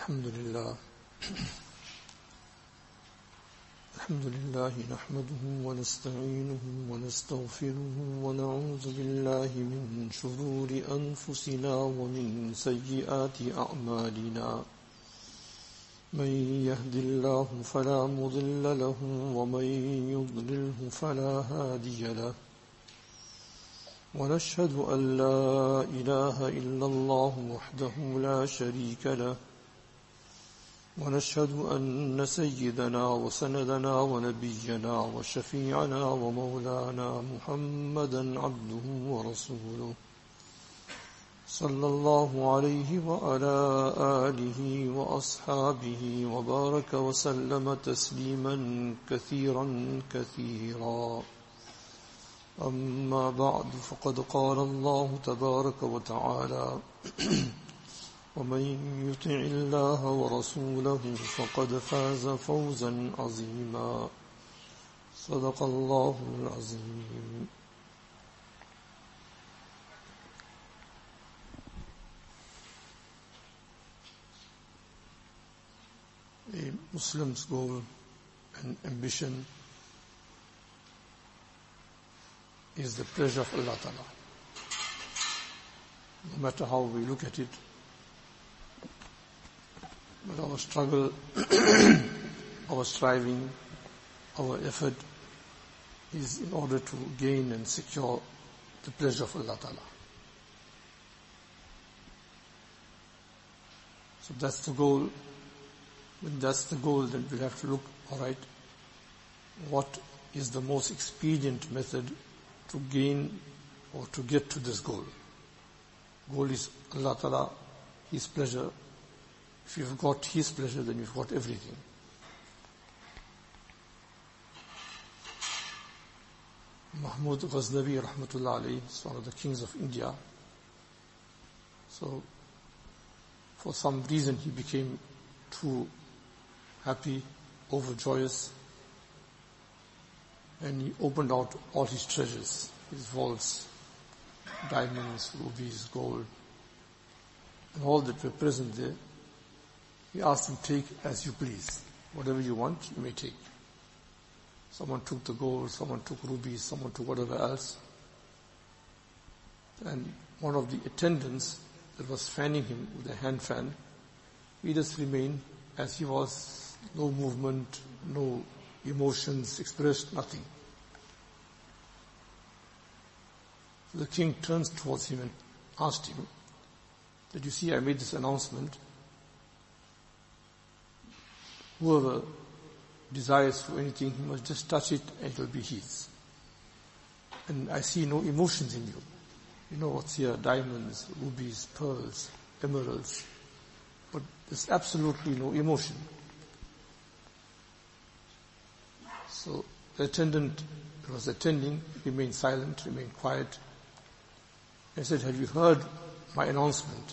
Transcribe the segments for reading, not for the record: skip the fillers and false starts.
الحمد لله نحمده ونستعينه ونستغفره ونعوذ بالله من شرور أنفسنا ومن سيئات أعمالنا من يهد الله فلا مضل له ومن يضلله فلا هادي له ونشهد أن لا إله إلا الله وحده لا شريك له ونشهد أن سيدنا وسندنا ونبينا وشفيعنا ومولانا محمدا عبده ورسوله صلى الله عليه وعلى آله وأصحابه وبارك وسلم تسليما كثيرا كثيرا. أما بعد فقد قال الله تبارك وتعالى ومن يطع الله ورسوله فقد فاز فوزا عظيما. صدق الله العظيم. A Muslim's goal and ambition is the pleasure of Allah Ta'ala. No matter how we look at it, but our struggle, our striving, our effort is in order to gain and secure the pleasure of Allah Ta'ala. So that's the goal. When that's the goal, then we'll have to look, alright, what is the most expedient method to gain or to get to this goal. Goal is Allah Ta'ala, His pleasure. If you've got His pleasure, then you've got everything. Mahmud Ghaznavi rahmatullah alayhi is one of the kings of India. So, for some reason he became too happy, overjoyous, and he opened out all his treasures, his vaults, diamonds, rubies, gold, and all that were present there. He asked him, take as you please. Whatever you want, you may take. Someone took the gold, someone took rubies, someone took whatever else. And one of the attendants that was fanning him with a hand fan, he just remained as he was, no movement, no emotions expressed, nothing. So the king turns towards him and asked him, that you see, I made this announcement. Whoever desires for anything, he must just touch it and it will be his. And I see no emotions in you. You know what's here, diamonds, rubies, pearls, emeralds. But there's absolutely no emotion. So the attendant who was attending remained silent, remained quiet. I said, have you heard my announcement?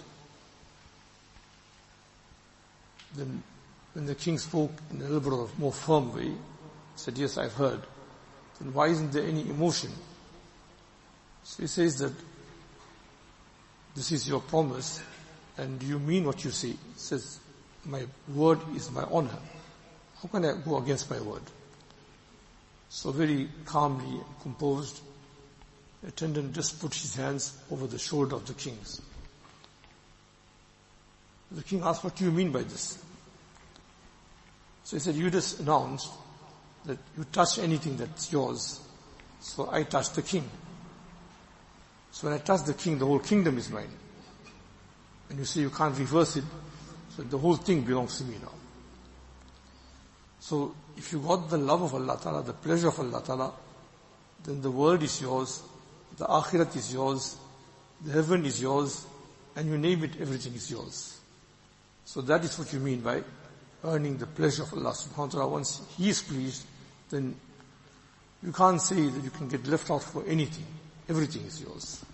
Then when the king spoke in a little bit of more firm way, he said, yes, I've heard. Then why isn't there any emotion? So he says that this is your promise, and do you mean what you say? He says, my word is my honor. How can I go against my word? So very calmly, composed, the attendant just put his hands over the shoulder of the king's. The king asked, what do you mean by this? So he said, you just announced that you touch anything that's yours. So I touched the king. So when I touch the king, the whole kingdom is mine. And you say you can't reverse it, so the whole thing belongs to me now. So if you got the love of Allah Ta'ala, the pleasure of Allah Ta'ala, then the world is yours, the akhirat is yours, the heaven is yours, and you name it, everything is yours. So that is what you mean by earning the pleasure of Allah subhanahu wa ta'ala. Once He is pleased, then you can't say that you can get left out for anything. Everything is yours.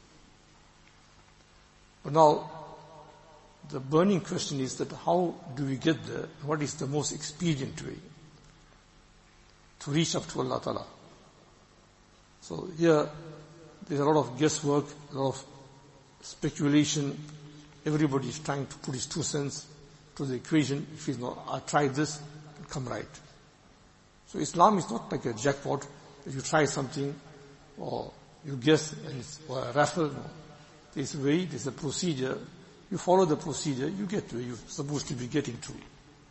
But now, the burning question is that how do we get there? What is the most expedient way to reach up to Allah Ta'ala? So here, there's a lot of guesswork, a lot of speculation. Everybody is trying to put his 2 cents to the equation. If he's not, I tried this, it'll come right. So Islam is not like a jackpot. If you try something, or you guess, and it's or a raffle. No. There's a way, there's a procedure. You follow the procedure, you get where you're supposed to be getting to.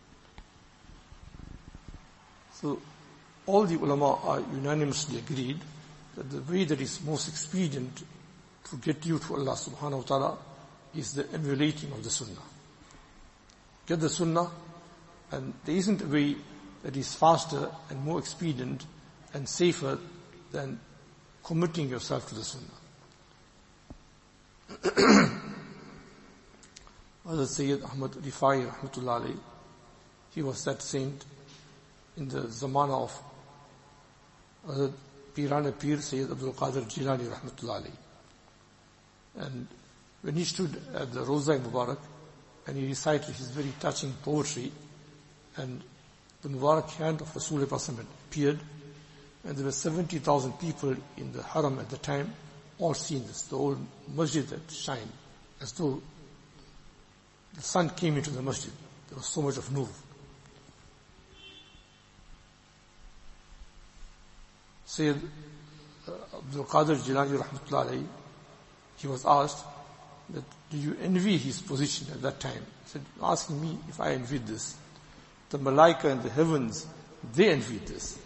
So, all the ulama are unanimously agreed that the way that is most expedient to get you to Allah subhanahu wa ta'ala is the emulating of the sunnah. Get the sunnah, and there isn't a way that is faster and more expedient and safer than committing yourself to the sunnah. Hazrat Sayyid Ahmad Rifai rahmatullah alayhi, he was that saint in the zamana of Hazrat Pirana Pir Sayyid Abdul Qadir Jilani rahmatullah alayhi. And when he stood at the Roza Mubarak and he recited his very touching poetry, and the Mubarak hand of Rasulullah appeared, and there were 70,000 people in the Haram at the time, all seeing this, the whole masjid that shined, as though the sun came into the masjid. There was so much of nur. Sayyid Abdul Qadir Jilani rahmatullah alayhi, he was asked that, do you envy his position at that time? He said, asking me if I envied this. The Malaika in the heavens, they envied this.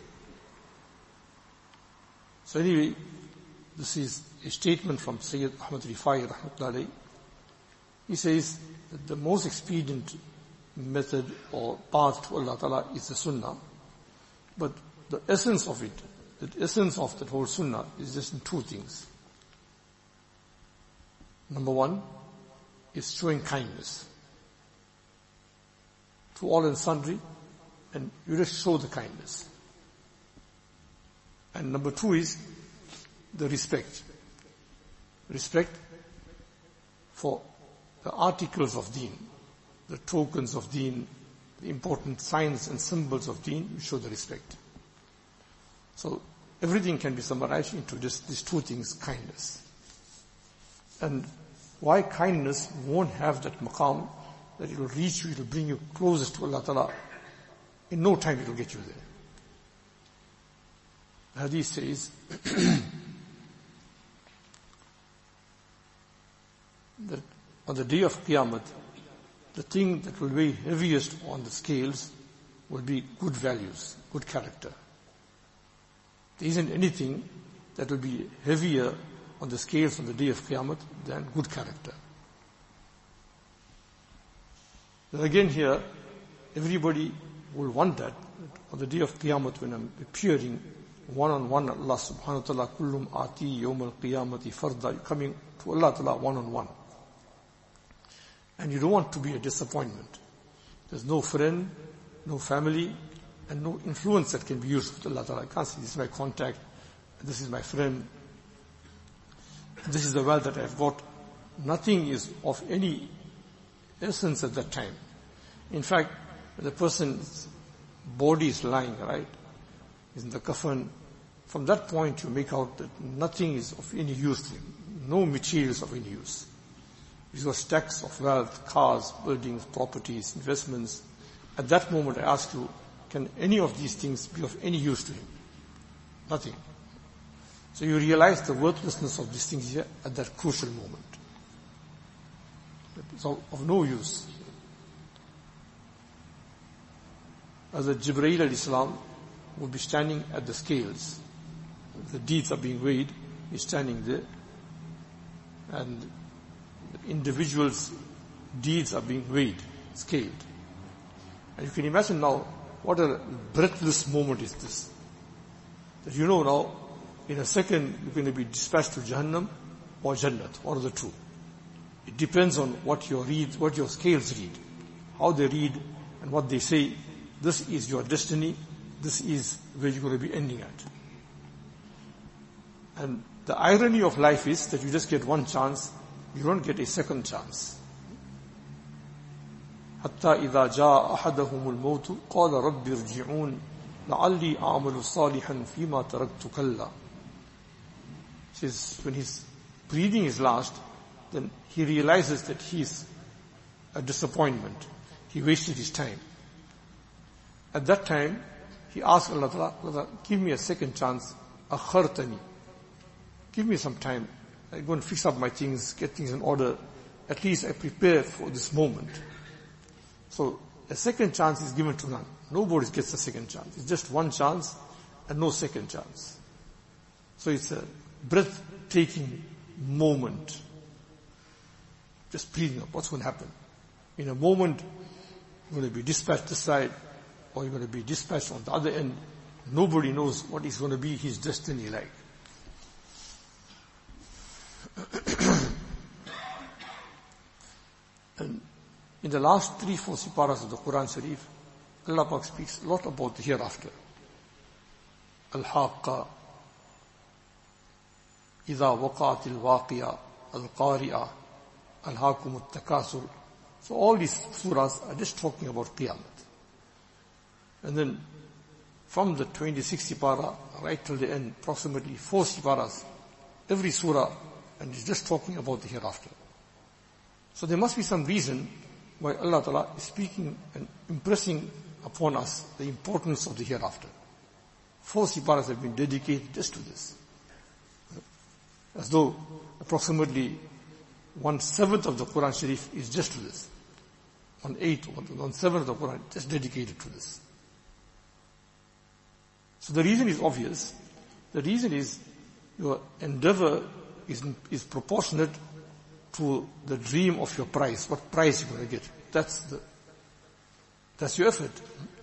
So anyway, this is a statement from Sayyid Ahmad Rifai rahmatullah alayhi. He says that the most expedient method or path to Allah Ta'ala is the Sunnah. But the essence of it, the essence of that whole Sunnah is just in two things. Number one is showing kindness to all and sundry, and you just show the kindness. And number two is the respect. Respect for the articles of deen, the tokens of deen, the important signs and symbols of deen, you show the respect. So everything can be summarized into just these two things, kindness. And why kindness won't have that maqam, that it will reach you, it will bring you closer to Allah Ta'ala. In no time it will get you there. The hadith says that on the day of Qiyamah, the thing that will weigh heaviest on the scales will be good values, good character. There isn't anything that will be heavier on the scales on the day of Qiyamah than good character. Then again here, everybody will want that. On the day of Qiyamah, when I'm appearing one-on-one, Allah subhanahu wa ta'ala, kullum ati yawm al-qiyamati farda, you're coming to Allah ta'ala one-on-one. And you don't want to be a disappointment. There's no friend, no family, and no influence that can be used with Allah ta'ala. I can't say this is my contact, this is my friend, this is the wealth that I've got. Nothing is of any essence at that time. In fact, when the person's body is lying, right, is in the kafan, from that point you make out that nothing is of any use to him. No materials of any use. He's got stacks of wealth, cars, buildings, properties, investments. At that moment I ask you, can any of these things be of any use to him? Nothing. So you realize the worthlessness of these things here at that crucial moment. It's of no use. As a Jibreel alayhi salam would be standing at the scales. The deeds are being weighed. He's standing there. And the individual's deeds are being weighed, scaled. And you can imagine now what a breathless moment is this. That you know now, in a second you're going to be dispatched to Jahannam or Jannat, one of the two. It depends on what your scales read, how they read and what they say. This is your destiny. This is where you're going to be ending at. And the irony of life is that you just get one chance, you don't get a second chance. حتى إذا جاء أحدهم الموت قال رب ارجعون لعلي أعمل صالحا فيما تركت كلا. Says when his breathing is last, then he realizes that he is a disappointment. he wasted his time. At that time, he asked Allah Ta'ala, Allah, give me a second chance, akhartani. Give me some time. I go and fix up my things, get things in order. At least I prepare for this moment. So a second chance is given to none. Nobody gets a second chance. It's just one chance and no second chance. So it's a breathtaking moment. Just breathing up. What's going to happen? In a moment, you're going to be dispatched this side, or you're going to be dispatched on the other end. Nobody knows what is going to be his destiny like. And in the last 3-4 siparas of the Quran Sharif, Allah Pak speaks a lot about the hereafter. Al-Haqqa, إِذَا وَقَعَتِ الْوَاقِيَةِ Al-Qari'ah, Al-Hakum Al-Takasur. So all these surahs are just talking about Qiyamah. And then from the 26th sipara right till the end, approximately 4 siparas, every surah, and it's just talking about the hereafter. So there must be some reason why Allah Ta'ala is speaking and impressing upon us the importance of the hereafter. 4 siparas have been dedicated just to this. As though approximately 1/7 of the Quran Sharif is just to this. 1/8, 1/7 of the Quran just dedicated to this. So the reason is obvious. The reason is your endeavor is proportionate to the dream of your prize. What prize you're going to get. That's your effort.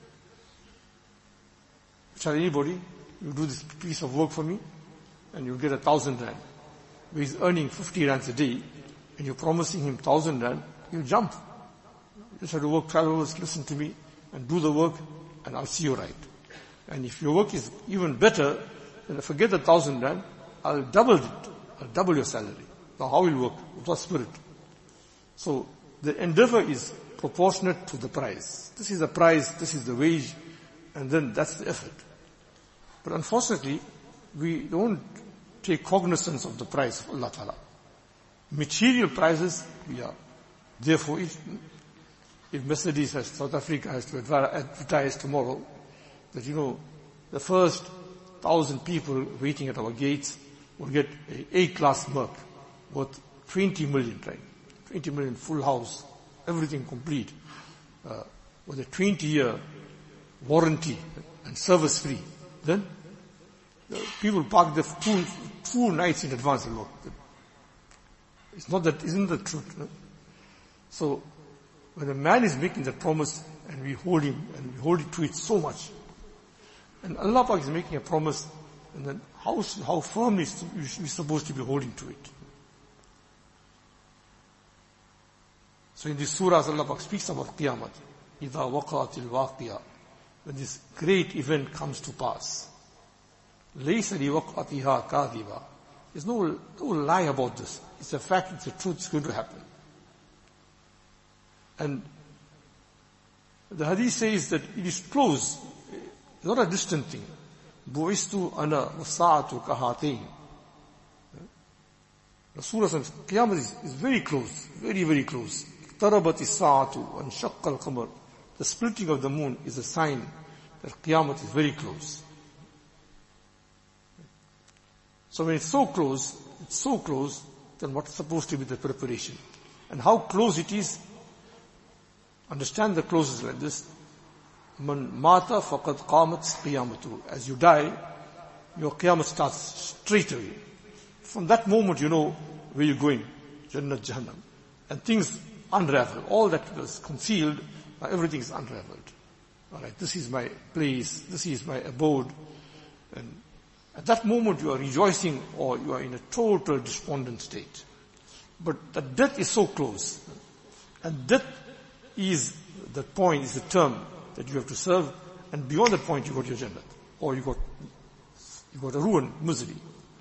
Tell anybody, you do this piece of work for me, and you'll get 1,000 rand. Where he's earning 50 rands a day, and you're promising him 1,000 rand, he'll jump. You just have to work 12 hours, listen to me, and do the work, and I'll see you right. And if your work is even better, then forget the 1,000 rand, I'll double it. I'll double your salary. Now how will it work? With what spirit? So the endeavor is proportionate to the price. This is the price, this is the wage, and then that's the effort. But unfortunately, we don't take cognizance of the price of Allah Ta'ala. Material prices, we are. Therefore, if Mercedes has, South Africa has to advertise tomorrow, that the first 1,000 people waiting at our gates will get a A-class Merc worth 20 million, right? 20 million, full house, everything complete, with a 20-year warranty and service free. Then people park the two nights in advance and look. Isn't that truth? No? So when a man is making that promise and we hold him and we hold it to it so much, and Allah Pak is making a promise, and then how firmly is we supposed to be holding to it? So in this surah, Allah Pak speaks about Qiyamah. إِذَا وَقَعَتِ الْوَاقِيَةِ. When this great event comes to pass. لَيْسَ لِوَقْعَتِهَا كَاذِبًا. There's no lie about this. It's a fact, it's a truth, it's going to happen. And the hadith says that it is close. It's not a distant thing. بُعِثْتُ أَنَا وَالسَّاعَةُ كَهَاتَيْنِ. Rasulullah says, Qiyamah is very close, very, very close. اقْتَرَبَتِ السَّاعَةُ وَانشَقَّ الْقَمَرُ. The splitting of the moon is a sign that Qiyamah is very close. So when it's so close, then what's supposed to be the preparation? And how close it is, understand the closest like this. Man mata faqad qamat qiyamatu. As you die, your qiyamah starts straight away. From that moment you know where you're going. Jannat, Jahannam. And things unravel. All that was concealed, now everything is unraveled. Alright, this is my place, this is my abode. And at that moment you are rejoicing or you are in a total despondent state. But the death is so close. And death is the point, is the term that you have to serve, and beyond that point you got your Jannat. Or you got a ruin, misery.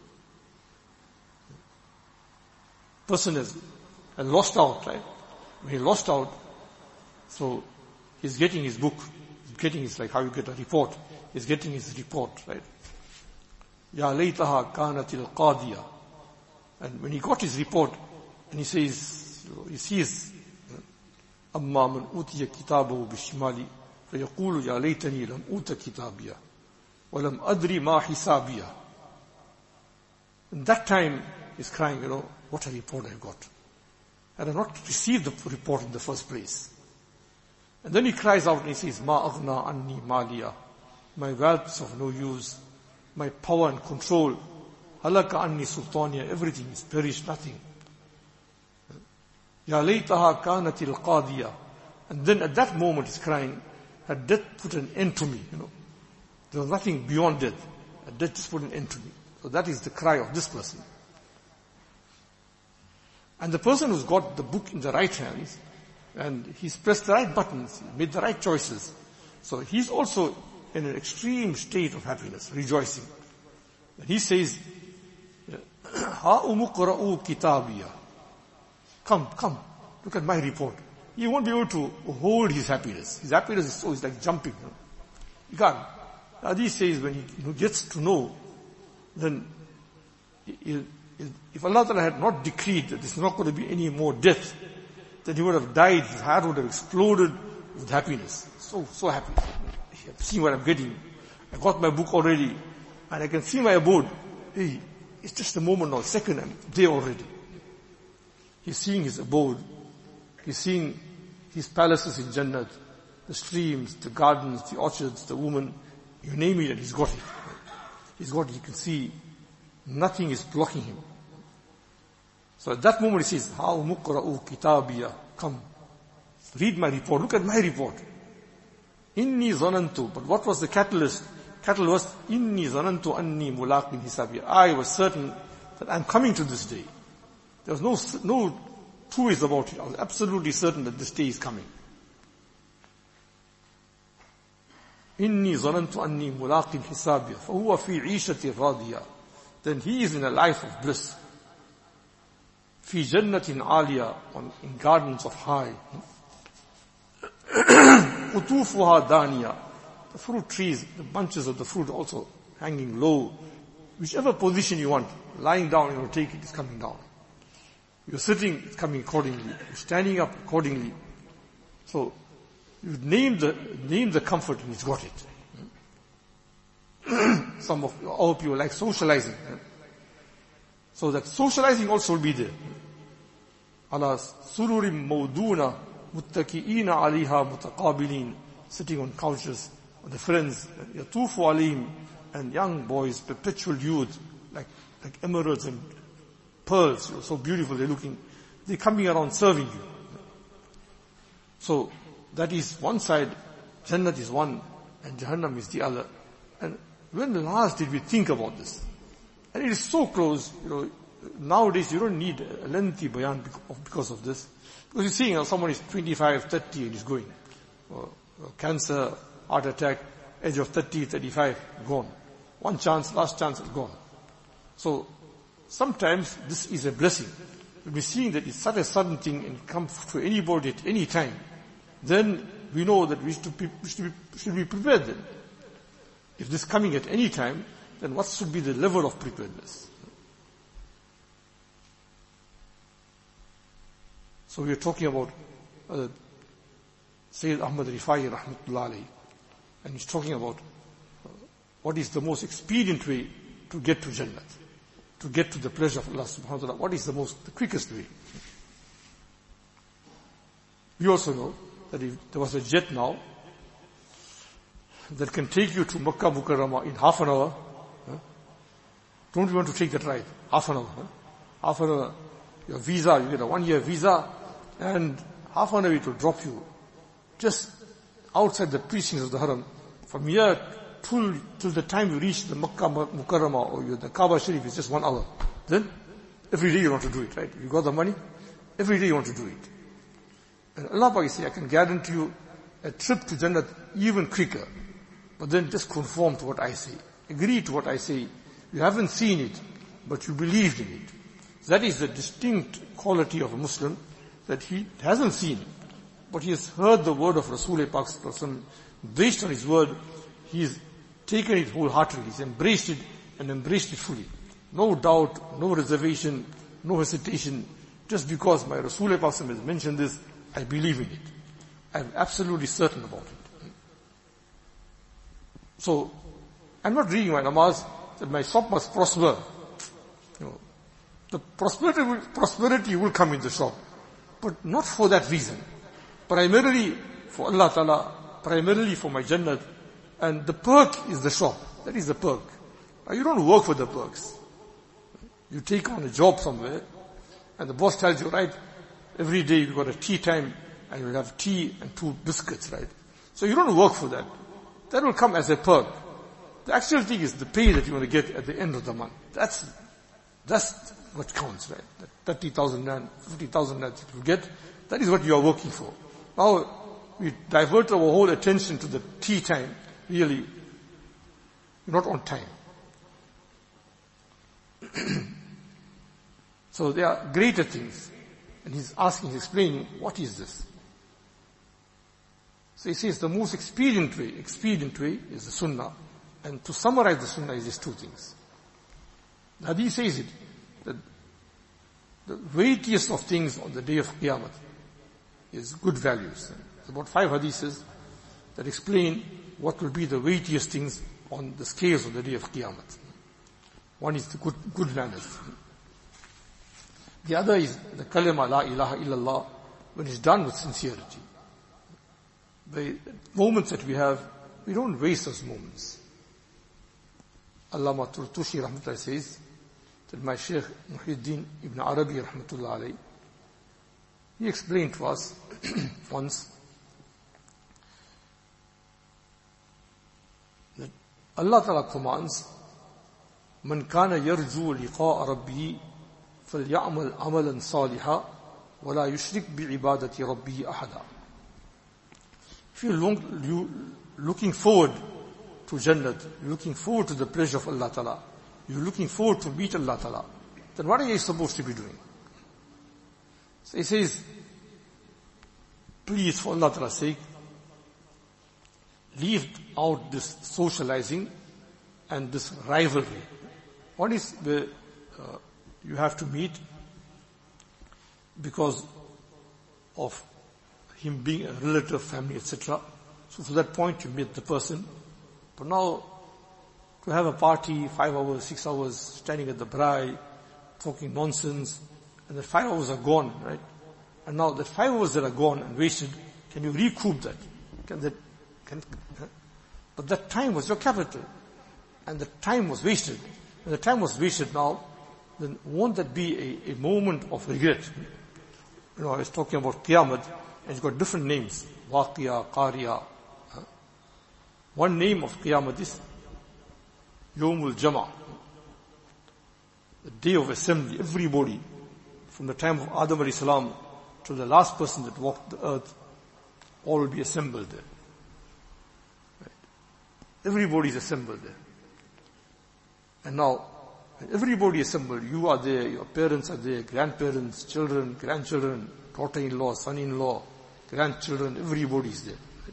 Person has lost out, right? When he lost out, so he's getting his book, he's getting his, like how you get a report, he's getting his report, right? Ya laytaha kanatil qadiya. And when he got his report, and he says, he sees أما من أوتي كتابه بشمالي فيقول يا ليتني لم أوت كتابيا ولم أدري ما حسابيا. In that time, he's crying, what a report I got. And I not received the report in the first place. And then he cries out and he says, Ma aghna anni maliya. My wealth is of no use. My power and control. Halaka anni sultaniya. Everything is perished, nothing. Ya laytaha kanatil qadiya. And then at that moment he's crying, had death put an end to me, There was nothing beyond death. Death just put an end to me. So that is the cry of this person. And the person who's got the book in the right hands, and he's pressed the right buttons, made the right choices. So he's also in an extreme state of happiness, rejoicing. And he says, Ha umuqra'u kitabiya. Come, look at my report. He won't be able to hold his happiness. His happiness is like jumping. You can't. Adi says when he gets to know, then if Allah Ta'ala had not decreed that there's not going to be any more death, then he would have died, his heart would have exploded with happiness. So happy. I've seen what I'm getting. I got my book already, and I can see my abode. Hey, it's just a moment or a second, I'm there already. He's seeing his abode. He's seeing his palaces in Jannat, the streams, the gardens, the orchards, the woman, you name it, and he's got it. He's got it, you can see nothing is blocking him. So at that moment he says, How muqra'u kitabiya, come, read my report, look at my report. Inni zanantu, but what was the catalyst? Catalyst was, Inni zanantu anni mulaqin hisabiya. I was certain that I'm coming to this day. There was no two ways about it. I was absolutely certain that this day is coming. Inni zanantu anni mulaqin hisabiya, fahuwa fi 'ishati radiya. Then he is in a life of bliss. Fi jannatin aliya, in gardens of high. Qutufuha daniya. The fruit trees, the bunches of the fruit also hanging low. Whichever position you want, lying down, take it, it's coming down. You're sitting, it's coming accordingly. You're standing up accordingly. So, you name the comfort and it's got it. Some of our people like socializing. So that socializing also will be there. Ala sururim mawduna muttaki'ina aliha mutaqabilin, sitting on couches with the friends, yatufu alim, and young boys, perpetual youth, like emeralds and pearls, so beautiful they're looking. They're coming around serving you. So that is one side, Jannat is one, and Jahannam is the other. And when last did we think about this? And it is so close, nowadays you don't need a lengthy bayan because of this. Because you're seeing someone is 25, 30 and is going. Cancer, heart attack, age of 30, 35, gone. One chance, last chance is gone. So, sometimes this is a blessing. When we're seeing that it's such a sudden thing and come to anybody at any time, then we know that we should be prepared then. If this is coming at any time, then what should be the level of preparedness? So we are talking about Sayyid Ahmad Rifai rahmatullah alayhi, and he's talking about what is the most expedient way to get to Jannat, to get to the pleasure of Allah subhanahu wa ta'ala. What is the quickest way? We also know that if there was a jet now that can take you to Makkah Mukarramah in half an hour, don't you want to take that ride? Half an hour. Half an hour, your visa, you get a 1-year visa, and half an hour it will drop you just outside the precincts of the Haram. From here till the time you reach the Makkah Mukarramah or the Kaaba Sharif, it's just 1 hour. Then, every day you want to do it, right? You got the money, every day you want to do it. And Allah Ta'ala says, I can guarantee you a trip to Jannat even quicker. But then just conform to what I say. Agree to what I say. You haven't seen it, but you believed in it. So that is the distinct quality of a Muslim, that he hasn't seen it, but he has heard the word of Rasulullah Pak Sallallahu Alaihi Wasallam. Based on his word, he has taken it wholeheartedly. He's embraced it and embraced it fully. No doubt, no reservation, no hesitation. Just because my Rasulullah Pak Sallallahu Alaihi Wasallam has mentioned this, I believe in it. I'm absolutely certain about it. So, I'm not reading my namaz that my shop must prosper. The prosperity will come in the shop, but not for that reason. Primarily for Allah Ta'ala, primarily for my Jannat, and the perk is the shop. That is the perk. Now, you don't work for the perks. You take on a job somewhere, and the boss tells you, right, every day you've got a tea time, and you'll have tea and 2 biscuits, right? So you don't work for that. That will come as a perk. The actual thing is the pay that you want to get at the end of the month. That's what counts, right? That 30,000 rand, 50,000 rand that you get, that is what you are working for. Now, we divert our whole attention to the tea time. Really, you're not on time. So there are greater things. And he's explaining, what is this? So he says the most expedient way is the sunnah. And to summarize the sunnah is these 2 things. The hadith says it, that the weightiest of things on the day of Qiyamah is good values. There's about 5 hadiths that explain what will be the weightiest things on the scales of the day of Qiyamah. One is the good manners. The other is the kalima la ilaha illallah, when it's done with sincerity. The moments that we have, we don't waste those moments. Allama Turtushi rahmatullah says that my Shaykh Muhyiddin ibn Arabi rahmatullah alayhi, he explained to us once that Allah Ta'ala commands, Man kana yarju liqa'a rabbihi فَلْيَعْمَلْ عَمَلًا صَالِحًا وَلَا يُشْرِكْ بِعِبَادَةِ رَبِّهِ أَحَدًا. If you're looking forward to Jannat, you're looking forward to the pleasure of Allah Ta'ala, you're looking forward to meet Allah Ta'ala, then what are you supposed to be doing? So he says, please, for Allah Ta'ala's sake, leave out this socializing and this rivalry. What is the you have to meet because of him being a relative, family, etc. So for that point you meet the person. But now, to have a party, 5 hours, 6 hours, standing at the braai, talking nonsense, and the 5 hours are gone, right? And now the 5 hours that are gone and wasted, can you recoup that? But that time was your capital. And the time was wasted. And the time was wasted now, then won't that be a moment of regret? I was talking about Qiyamah, and it's got different names. Waqiya, Qariya. One name of Qiyamah is Yawmul Jama'. The day of assembly. Everybody, from the time of Adam alayhi salam to the last person that walked the earth, all will be assembled there. Right. Everybody is assembled there. And now, when everybody assembled, you are there, your parents are there, grandparents, children, grandchildren, daughter-in-law, son-in-law, grandchildren, everybody is there.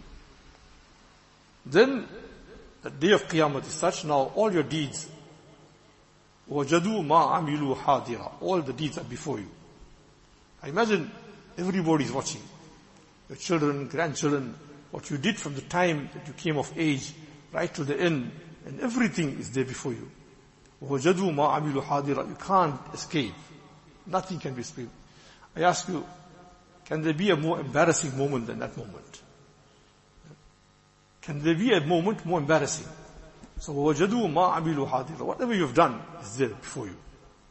Then, the day of Qiyamah is such, now all your deeds, وَجَدُوا مَا عَمِلُوا حَاضِرًا, all the deeds are before you. I imagine everybody is watching. Your children, grandchildren, what you did from the time that you came of age, right to the end, and everything is there before you. وَجَدُوا مَا عَمِلُوا حَاضِرًا, you can't escape. Nothing can be escaped. I ask you, can there be a more embarrassing moment than that moment? Can there be a moment more embarrassing? So, وَوَجَدُوا مَا عَمِلُوا حَاضِرًا, whatever you've done is there before you.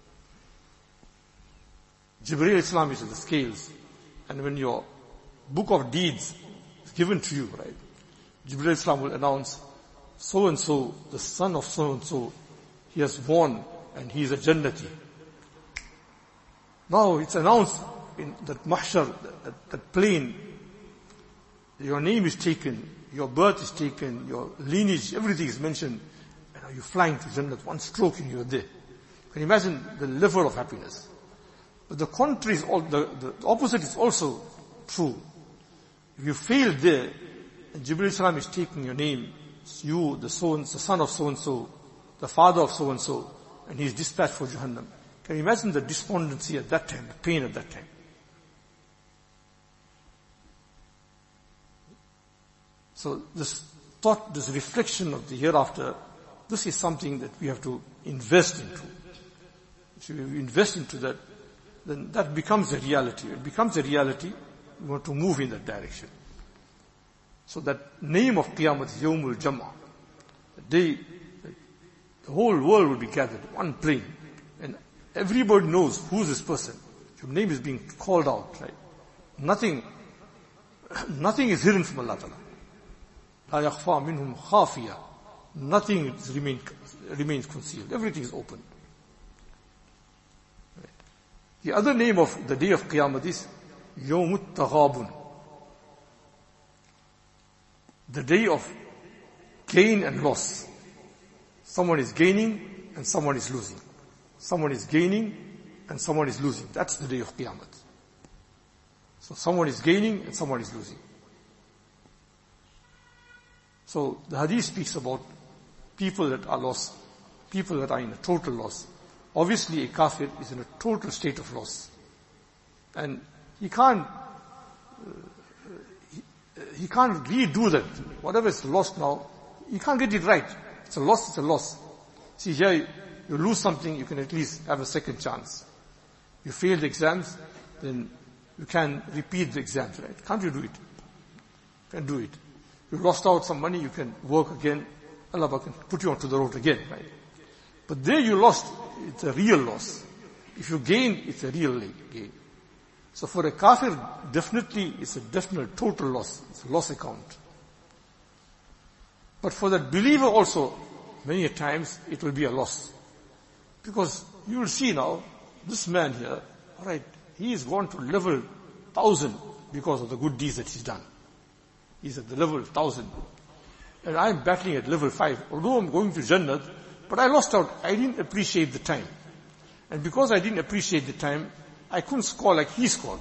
Jibreel Islam is at the scales, and when your book of deeds is given to you, right, Jibreel Islam will announce, so and so, the son of so and so, he has won and he is a Jannati. Now it's announced in that mahshar, that plane, your name is taken, your birth is taken, your lineage, everything is mentioned, and you're flying to Jannat, one stroke and you're there. Can you imagine the level of happiness? But the contrary is the opposite is also true. If you fail there, and Jibreel Salam is taking your name, you, the son of so and so, the father of so and so, and he is dispatched for Jahannam. Can you imagine the despondency at that time, the pain at that time? So this thought, this reflection of the hereafter, this is something that we have to invest into. If you invest into that, then that becomes a reality. It becomes a reality, we want to move in that direction. So that name of Qiyamah is Yawmul Jam'a. The day, the whole world will be gathered, one plane. And everybody knows who's this person. Your name is being called out, right? Nothing is hidden from Allah Ta'ala. La yakhfa minhum khafiya. Nothing remains concealed. Everything is open. Right. The other name of the day of Qiyamah is Yawmut Taghabun. The day of gain and loss. Someone is gaining and someone is losing. Someone is gaining and someone is losing. That's the day of Qiyamah. So someone is gaining and someone is losing. So the hadith speaks about people that are lost, people that are in a total loss. Obviously a kafir is in a total state of loss. And he can't redo that. Whatever is lost now, he can't get it right. It's a loss, it's a loss. See here, you lose something, you can at least have a second chance. You fail the exams, then you can repeat the exams, right? Can't you do it? You can do it. You lost out some money, you can work again. Allah can put you onto the road again, right? But there you lost, it's a real loss. If you gain, it's a real gain. So for a kafir, definitely it's a definite total loss. It's a loss account. But for that believer also, many a times it will be a loss. Because you will see now, this man here, alright, he is gone to level 1000 because of the good deeds that he's done. He's at the level 1000. And I'm battling at level 5. Although I'm going to Jannah, but I lost out. I didn't appreciate the time. And because I didn't appreciate the time, I couldn't score like he scored.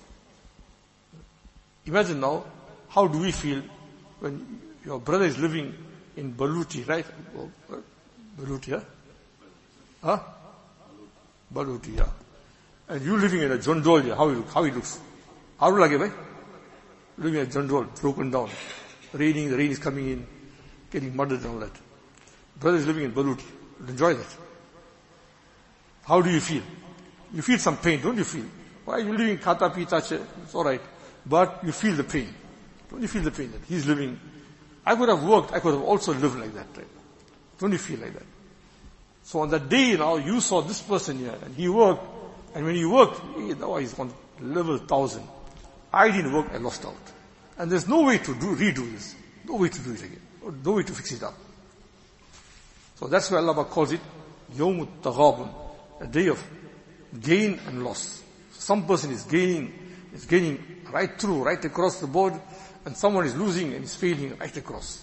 Imagine now, how do we feel when your brother is living in Baluti, right? Baluti, yeah? Huh? Baluti, yeah. And you living in a Jondol, how he looks. How do you like it, living in a Jondol, broken down. Raining, the rain is coming in, getting muddied and all that. Brother is living in Baluti. Enjoy that. How do you feel? You feel some pain, don't you feel? Why are you living in Kata Pitache? It's alright. But you feel the pain. Don't you feel the pain that he's living? I could have worked, I could have also lived like that, right? Don't you feel like that? So on that day now, you saw this person here, and he worked, and when he worked, now he's on level 1000. I didn't work, I lost out. And there's no way to redo this. No way to do it again. No way to fix it up. So that's why Allah calls it Yawmut Taghabun, a day of gain and loss. Some person is gaining right through, right across the board, and someone is losing and is failing right across.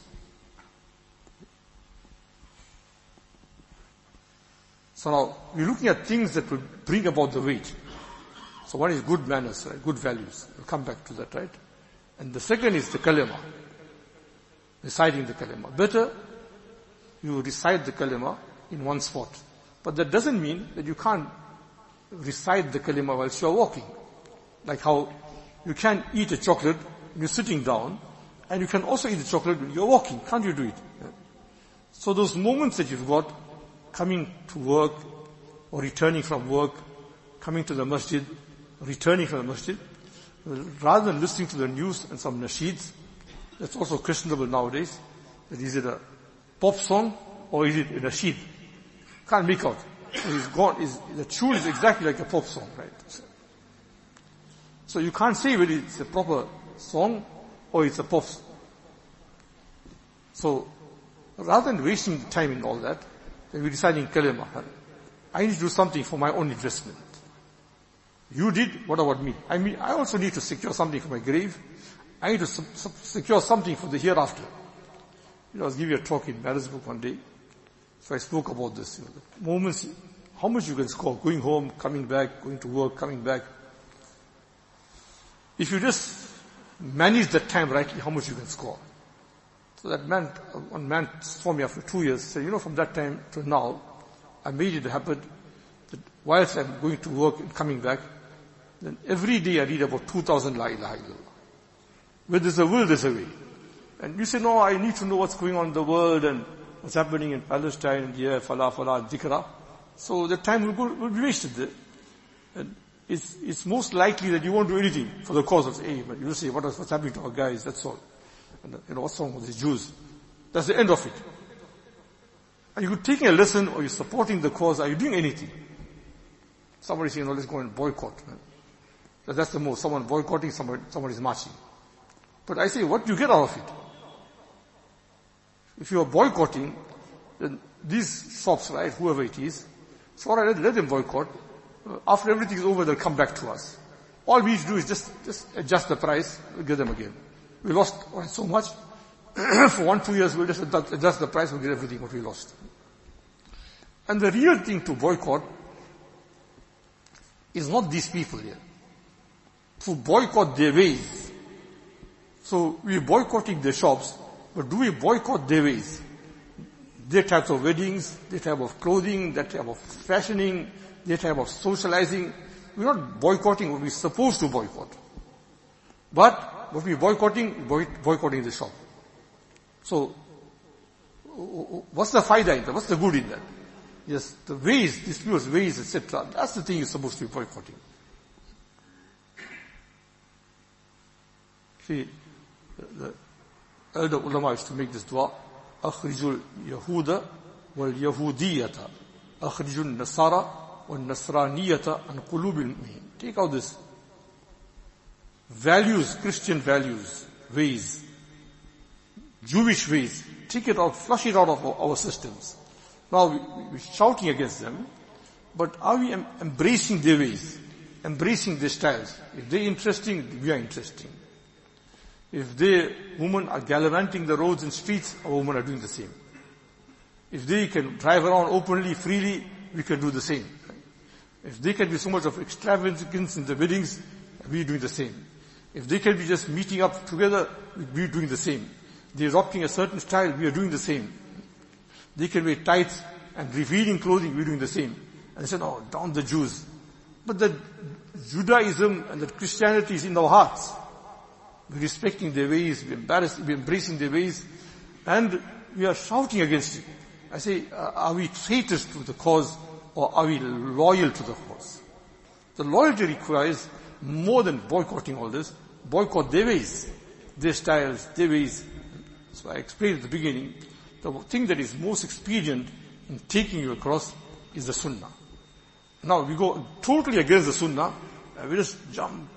So now, we're looking at things that will bring about the weight. So one is good manners, right? Good values. We'll come back to that, right? And the second is the kalima. Reciting the kalima. Better you recite the kalima in one spot. But that doesn't mean that you can't recite the kalima whilst you're walking. Like how you can eat a chocolate when you're sitting down, and you can also eat the chocolate when you're walking. Can't you do it? So those moments that you've got, coming to work or returning from work, coming to the masjid, returning from the masjid, rather than listening to the news and some nasheeds, that's also questionable nowadays, that is it a pop song or is it a nasheed? Can't make out. The tune is exactly like a pop song, right? So you can't say whether it's a proper song or it's a pop song. So rather than wasting time in all that, then we're deciding kalima. I need to do something for my own investment. You did, what about me? I also need to secure something for my grave. I need to secure something for the hereafter. I was giving a talk in Marisburg one day. So I spoke about this. The moments, how much you can score, going home, coming back, going to work, coming back. If you just manage that time rightly, how much you can score. So that man, one man saw me after 2 years, said, from that time to now, I made it happen that whilst I'm going to work and coming back, then every day I read about 2,000 La ilaha illallah. Where there's a will, there's a way. And you say, no, I need to know what's going on in the world and what's happening in Palestine and here, Falah, Dhikra. So the time will be wasted there. And it's most likely that you won't do anything for the cause of aim. But you say, what's happening to our guys, that's all. And what's wrong with the Jews? That's the end of it. Are you taking a lesson or you're supporting the cause? Are you doing anything? Somebody saying, let's go and boycott. That's the most. Someone boycotting, somebody's marching. But I say, what do you get out of it? If you are boycotting, then these shops, right, whoever it is, so let them boycott. After everything is over, they'll come back to us. All we need to do is just adjust the price, we'll get them again. We lost so much. For 1-2 years, we'll just adjust the price, we'll get everything what we lost. And the real thing to boycott is not these people here. To boycott their ways. So we're boycotting their shops, but do we boycott their ways? Their types of weddings, their type of clothing, their type of fashioning, their type of socializing. We're not boycotting what we're supposed to boycott. But what we're boycotting the shop. So, what's the faida in that? What's the good in that? Yes, the ways, these people's ways, etc. That's the thing you're supposed to be boycotting. See, the elder ulama used to make this dua, أخرجوا اليهود واليهودية أخرجوا النصارى والنصرانية عن قلوب المؤمنين. Take out this values, Christian values, ways, Jewish ways. Take it out, flush it out of our systems. Now we're shouting against them, but are we embracing their ways, embracing their styles? If they're interesting, we are interesting. If they, women are gallivanting the roads and streets, our women are doing the same. If they can drive around openly, freely, we can do the same. If they can be so much of extravagance in the weddings, we're doing the same. If they can be just meeting up together, we're doing the same. They're adopting a certain style, we are doing the same. They can wear tights and revealing clothing, we're doing the same. And they said, oh, down the Jews. But the Judaism and the Christianity is in our hearts. We're respecting their ways, we're embracing their ways, and we are shouting against it. I say, are we traitors to the cause, or are we loyal to the cause? The loyalty requires more than boycotting all this. Boycott their ways, their styles, their ways. So I explained at the beginning, the thing that is most expedient in taking you across is the Sunnah. Now we go totally against the Sunnah, we just jump,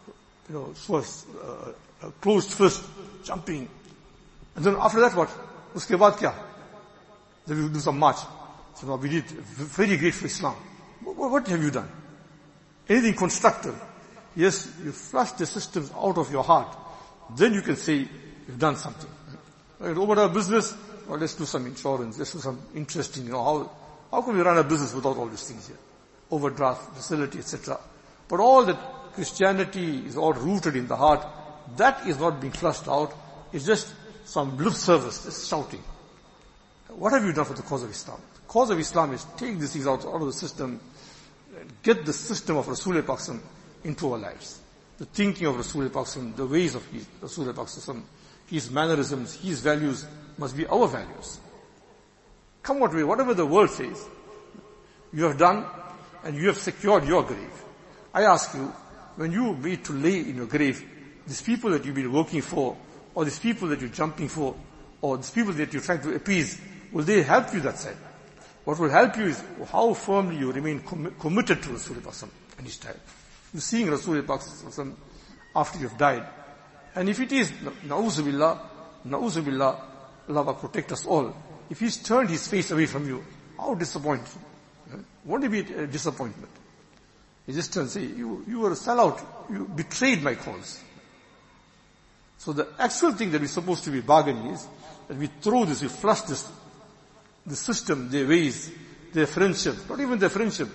closed fist, jumping. And then after that what? Uske baad kya? Then we do some march. So now we did very great for Islam. What have you done? Anything constructive? Yes, you flush the systems out of your heart. Then you can say you've done something. Right, over our business, well, let's do some insurance, let's do some interesting, how can we run a business without all these things here? Overdraft, facility, etc. But all that Christianity is all rooted in the heart, that is not being flushed out. It's just some lip service, just shouting. What have you done for the cause of Islam? The cause of Islam is take these things out of the system, get the system of Rasul Pak into our lives. The thinking of Rasul Pak, the ways of Rasul Pak, his mannerisms, his values must be our values. Come what way, whatever the world says, you have done and you have secured your grave. I ask you, when you wait to lay in your grave, these people that you've been working for, or these people that you're jumping for, or these people that you're trying to appease, will they help you that side? What will help you is how firmly you remain committed to Rasulullah and his time. You're seeing Rasulullah after you've died. And if it is, na'uzubillah, Allah will protect us all. If he's turned his face away from you, how disappointing. Won't it be a disappointment? He just turns and say, you were a sellout, you betrayed my cause. So the actual thing that we're supposed to be bargaining is that we throw this, we flush this, the system, their ways, their friendship, not even their friendship.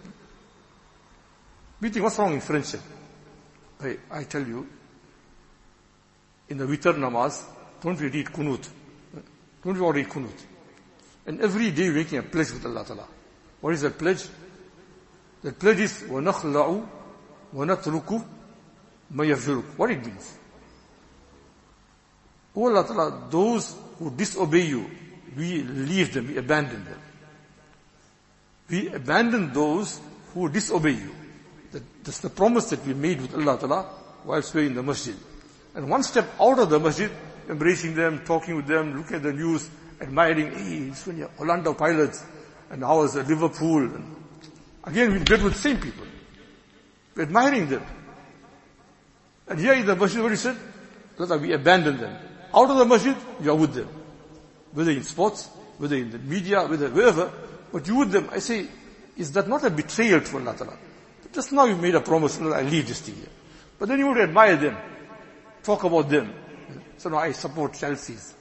We think, what's wrong in friendship? I tell you, in the Witr namaz, don't we read kunut? Don't we all read kunut? And every day we're making a pledge with Allah Ta'ala. What is that pledge? That pledge is, وَنَخْلَعُ وَنَتْرُكُ مَا يَفْجُرُكُ. What it means? O Allah Ta'ala, those who disobey you, we leave them, we abandon them. We abandon those who disobey you. That's the promise that we made with Allah Ta'ala whilst we're in the masjid. And one step out of the masjid, embracing them, talking with them, looking at the news, admiring, hey, it's when you're Orlando Pirates, and I was at Liverpool. And again, we get with the same people. We're admiring them. And here in the masjid, what he said? We abandon them. Out of the masjid, you are with them. Whether in sports, whether in the media, whether wherever, but you with them. I say, is that not a betrayal to Allah Ta'ala? Just now you made a promise, I leave this thing here. But then you would admire them, talk about them. So now I support Chelsea's.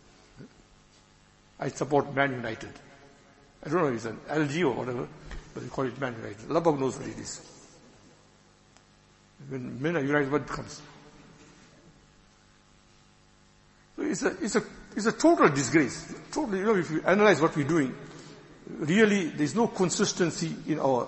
I support Man United. I don't know if it's an LG or whatever, but they call it Man United. Allah knows what it is. When men are united, what becomes? So it's a total disgrace. Totally, if you analyze what we're doing, really there's no consistency in our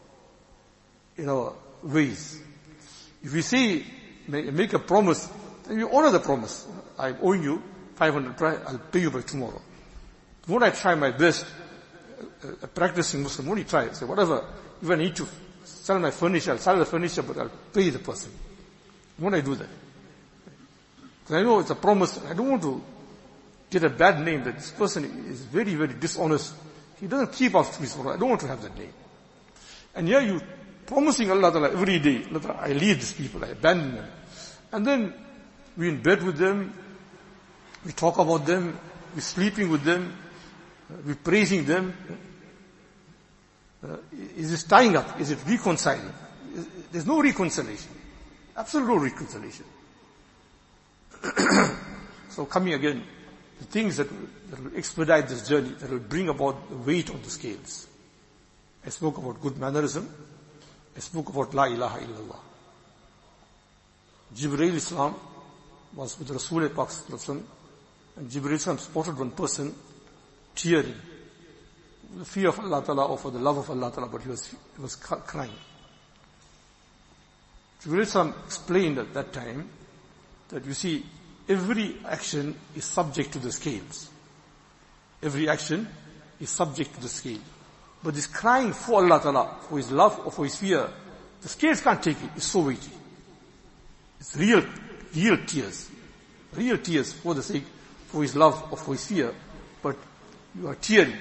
ways. If we say, make a promise, then we honor the promise. I'm owing you 500, I'll pay you by tomorrow. The more I try my best, a practicing Muslim, only try, say whatever, if I need to sell my furniture, I'll sell the furniture, but I'll pay the person. When I do that. Because I know it's a promise, I don't want to get a bad name that this person is very, very dishonest. He doesn't keep up to his word. I don't want to have that name. And here you promising Allah Ta'ala every day, I leave these people, I abandon them. And then we're in bed with them, we talk about them, we're sleeping with them, we're praising them. Is this tying up? Is it reconciling? There's no reconciliation. Absolute no reconciliation. So coming again, the things that will expedite this journey, that will bring about the weight on the scales. I spoke about good mannerism. I spoke about La ilaha illallah. Jibreel Islam was with Rasul Pak and Jibreel Islam spotted one person tearing. The fear of Allah Ta'ala or for the love of Allah Ta'ala, but he was crying. Jibreel Islam explained at that time that you see, every action is subject to the scales. Every action is subject to the scale. But this crying for Allah Ta'ala, for His love or for His fear, the scales can't take it. It's so weighty. It's real tears. Real tears for the sake, for His love or for His fear. But you are tearing.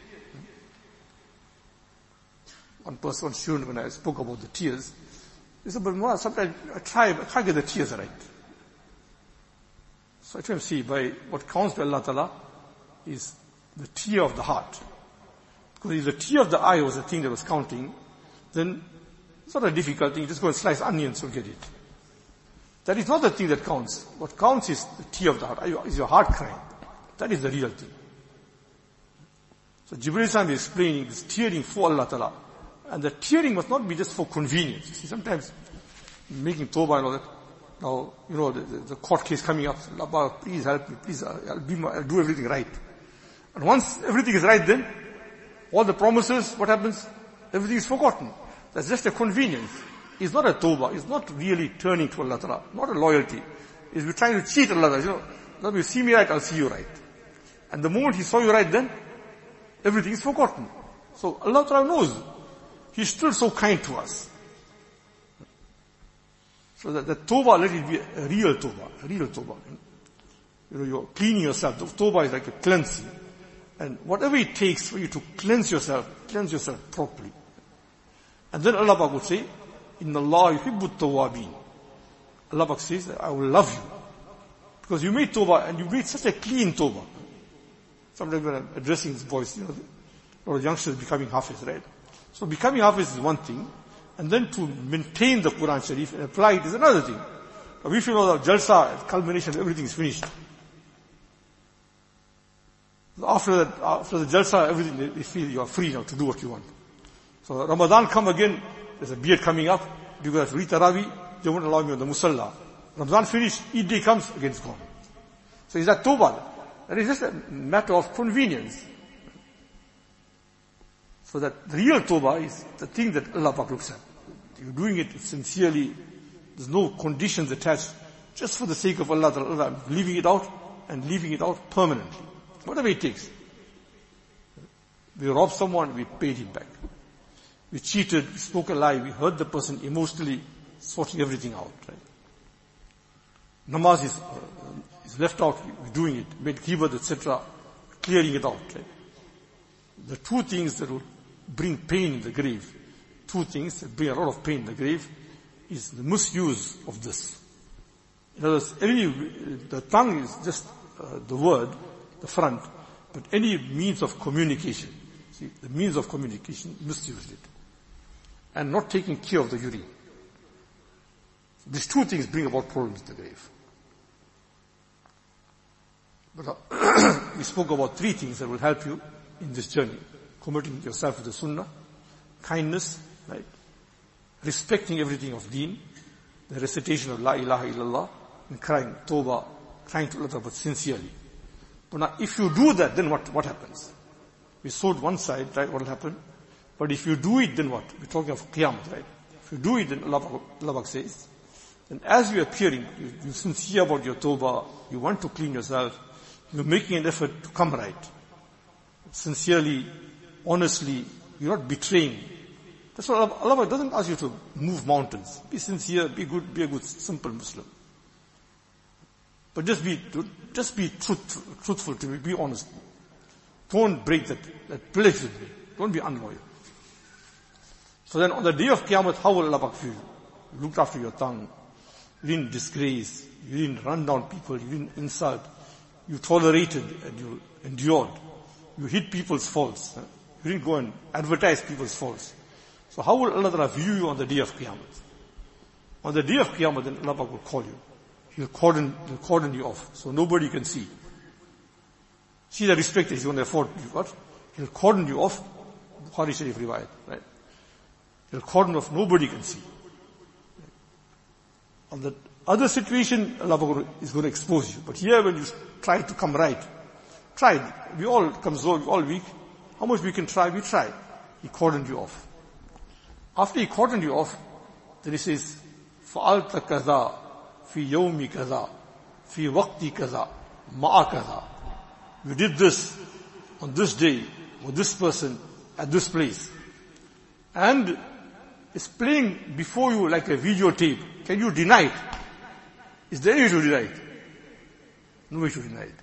One person, one student, when I spoke about the tears, he said, but sometimes I can't get the tears right. So I try to see by what counts by Allah Ta'ala is the tear of the heart. Because if the tear of the eye was the thing that was counting, then it's not a difficult thing. You just go and slice onions to get it. That is not the thing that counts. What counts is the tear of the heart. Is your heart crying? That is the real thing. So Jibreel Islam is explaining this tearing for Allah Ta'ala. And the tearing must not be just for convenience. You see, sometimes making tawbah and all that. Now, the court case coming up. Allah, please help me. Please, I'll do everything right. And once everything is right, then all the promises, what happens? Everything is forgotten. That's just a convenience. It's not a tawbah. It's not really turning to Allah Ta'ala. Not a loyalty. It's we're trying to cheat Allah Ta'ala. If you see me right, I'll see you right. And the moment He saw you right, then everything is forgotten. So Allah Ta'ala knows. He's still so kind to us. So that the tawbah, let it be a real tawbah. You're cleaning yourself. The tawbah is like a cleansing. And whatever it takes for you to cleanse yourself properly. And then Allah Pak would say, Inna Allah yuhibbu tawabin. Allah Pak says, I will love you. Because you made tawbah and you made such a clean tawbah. Sometimes when I'm addressing this voice, a lot of youngsters becoming hafiz, right? So becoming hafiz is one thing. And then to maintain the Quran Sharif and apply it is another thing. Now we feel the jalsa, culmination, everything is finished. After the jalsa, everything, they feel you are free now to do what you want. So Ramadan come again, there's a beard coming up, you guys read Tarawih, they won't allow me on the musalla. Ramadan finished, Eid day comes, again it's gone. So is that tawbah? That is just a matter of convenience. So that real tawbah is the thing that Allah Pak looks at. You're doing it sincerely, there's no conditions attached. just for the sake of Allah, I'm leaving it out and leaving it out permanently. Whatever it takes. We robbed someone, we paid him back. We cheated, we spoke a lie, we hurt the person emotionally, sorting everything out. Right? Namaz is left out, we're doing it. Made ghibah, etc., clearing it out. Right? The two things that will bring pain in the grave, two things that bring a lot of pain in the grave, is the misuse of this. In other words, the tongue is just the word, the front, but any means of communication, see, the means of communication, misused it. And not taking care of the urine. These two things bring about problems in the grave. But we spoke about three things that will help you in this journey. Committing yourself to the sunnah, kindness, right? Respecting everything of deen, the recitation of la ilaha illallah, and crying tawbah, crying to Allah but sincerely. But now if you do that, then what happens? We sowed one side, right, what will happen? But if you do it, then what? We're talking of qiyamah, right? If you do it, then Allah says, and as you're appearing, you're sincere about your tawbah, you want to clean yourself, you're making an effort to come right. Sincerely, honestly, you're not betraying. That's why Allah doesn't ask you to move mountains. Be sincere, be good, be a good, simple Muslim. But just be truthful to me, be honest. Don't break that pledge with me. Don't be unloyal. So then on the day of Qiyamah, how will Allah feel? You looked after your tongue. You didn't disgrace. You didn't run down people. You didn't insult. You tolerated and you endured. You hid people's faults. You didn't go and advertise people's faults. So how will Allah view you on the day of Qiyamah? On the day of Qiyamah, then Allah will call you. He'll cordon you off, so nobody can see. See the respect that he's going to afford you, what? He'll cordon you off. Bukhari Sharif riwayat, right? He'll cordon off, nobody can see. On the other situation, Allah is going to expose you. But here when you try to come right, try. We all kamzor, we all weak. How much we can try, we try. He cordoned you off. After he cordoned you off, then he says, فَعَلْتَ كَذَا فِي يَوْمِ كَذَا فِي وَقْتِ كَذَا مَعَ كَذَا. You did this on this day with this person at this place. And it's playing before you like a videotape. Can you deny it? Is there any way to deny it? No way to deny it.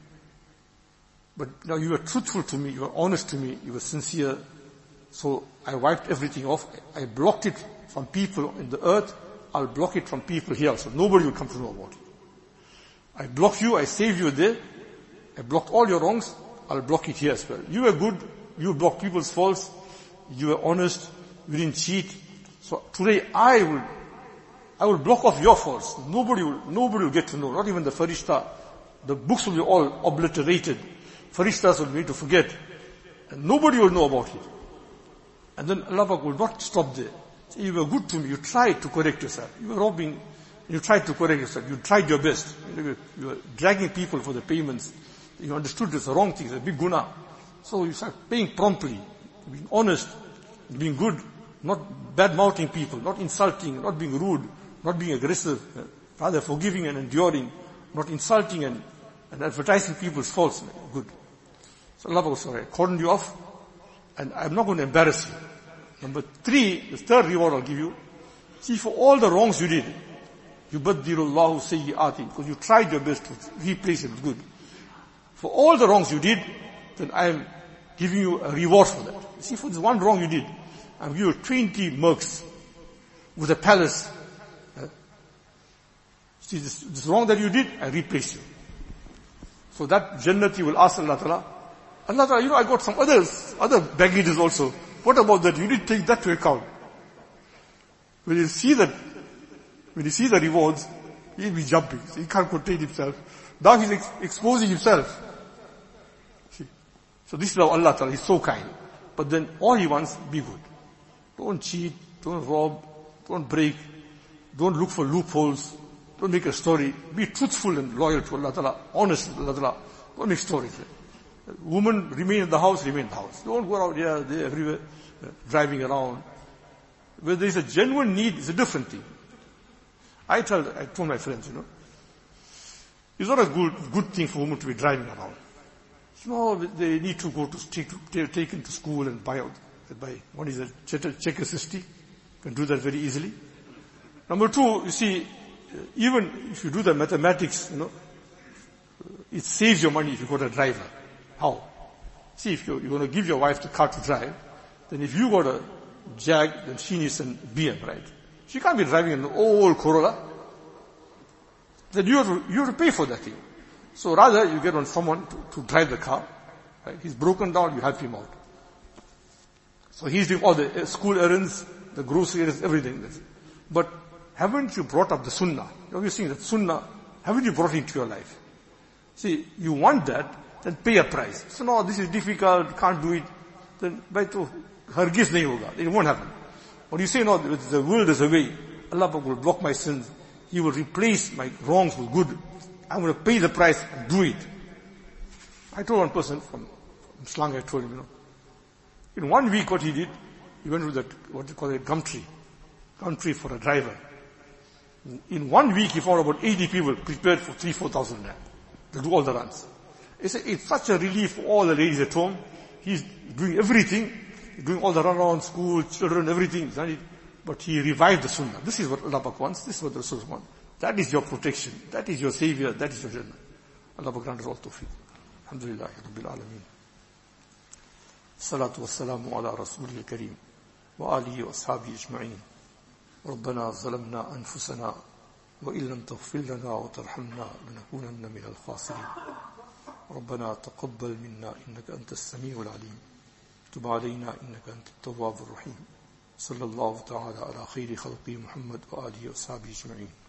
But now you were truthful to me, you were honest to me, you were sincere. So I wiped everything off. I blocked it from people in the earth. I'll block it from people here. So nobody will come to know about it. I blocked you, I saved you there. I blocked all your wrongs. I'll block it here as well. You were good. You blocked people's faults. You were honest. You didn't cheat. So today I will block off your faults. Nobody will get to know. Not even the farishta. The books will be all obliterated. Farishtas will be made to forget. And nobody will know about it. And then Allah will not stop there. So you were good to me. You tried to correct yourself. You were robbing. You tried to correct yourself. You tried your best. You were dragging people for the payments. You understood it's the wrong thing. It's a big guna. So you start paying promptly. Being honest. Being good. Not bad-mouthing people. Not insulting. Not being rude. Not being aggressive. Rather forgiving and enduring. Not insulting and advertising people's faults. Good. So Allah will say, I cordoned you off. And I'm not going to embarrass you. Number 3, the third reward I'll give you. See, for all the wrongs you did, يُبَدِّلُ اللَّهُ سَيِّئَاتٍ, because you tried your best to replace it with good. For all the wrongs you did, then I am giving you a reward for that. See, for this one wrong you did, I'm giving you 20 mercs with a palace. See, this wrong that you did, I replace you. So that Jannati will ask Allah Ta'ala, Allah Ta'ala, I got some other baggages also. What about that? You didn't take that to account. When you see the rewards, he'll be jumping. So he can't contain himself. Now he's exposing himself. See? So this is how Allah Ta'ala is so kind. But then all he wants, be good. Don't cheat, don't rob, don't break, don't look for loopholes, don't make a story. Be truthful and loyal to Allah Ta'ala, honest with Allah Ta'ala. Don't make stories. Women remain in the house, remain in the house. Don't go out here, there, everywhere, driving around. Where there is a genuine need, it's a different thing. I told my friends, It's not a good thing for women to be driving around. No, they need to go taken to school and buy what is it, checker 60. Can do that very easily. Number two, you see, even if you do the mathematics, it saves your money if you got a driver. How? See, if you're going to give your wife the car to drive, then if you got a Jag, then she needs a BM, right? She can't be driving an old Corolla. Then you have to pay for that thing. So rather, you get on someone to drive the car. Right? He's broken down, you help him out. So he's doing all the school errands, the grocery errands, everything. But haven't you brought up the sunnah? You're saying that sunnah, haven't you brought it into your life? See, you want that, then pay a price. So no, this is difficult, can't do it. Then by to hargiz nahi hoga. It won't happen. But you say no, the will is a way. Allah will block my sins. He will replace my wrongs with good. I'm going to pay the price and do it. I told one person from Slang, I told him, in 1 week what he did, he went to that, what they call it, Gumtree for a driver. In 1 week he found about 80 people prepared for 3,000-4,000 rand. They'll do all the runs. It's such a relief for all the ladies at home. He's doing everything, doing all the run around school, children, everything. But he revived the sunnah. This is what Allah wants. This is what Rasul wants. That is your protection. That is your savior. That is your Jannah. Allah grant us all tawfiq. Alhamdulillah Rabbil Alameen. Salatu wassalamu ala Rasulil Kareem wa alihi wa ashabihi ajma'in. ربنا ظلمنا أنفسنا وإن لم تغفر لنا وترحمنا لنكونن من الخاسرين. ربنا تقبل منا إنك أنت السميع العليم. تب علينا إنك أنت التواب الرحيم. صلى الله تعالى على خير خلقه محمد وآله وصحبه أجمعين.